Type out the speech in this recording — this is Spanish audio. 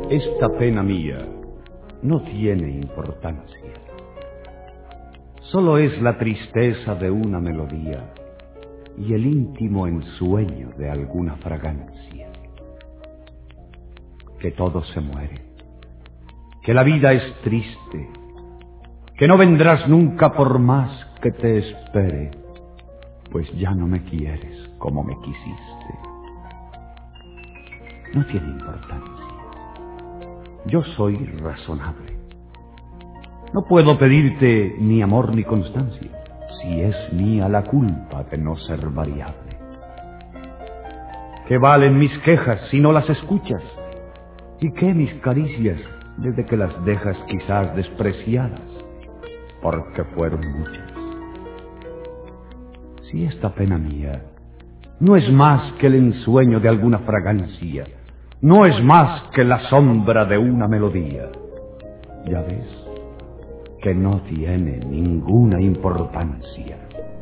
Esta pena mía no tiene importancia. Solo es la tristeza de una melodía y el íntimo ensueño de alguna fragancia. Que todo se muere, que la vida es triste, que no vendrás nunca por más que te espere, pues ya no me quieres como me quisiste. No tiene importancia. Yo soy razonable. No puedo pedirte ni amor ni constancia, si es mía la culpa de no ser variable. ¿Qué valen mis quejas si no las escuchas? ¿Y qué mis caricias desde que las dejas quizás despreciadas? Porque fueron muchas. Si esta pena mía no es más que el ensueño de alguna fragancia, no es más que la sombra de una melodía, ya ves que no tiene ninguna importancia.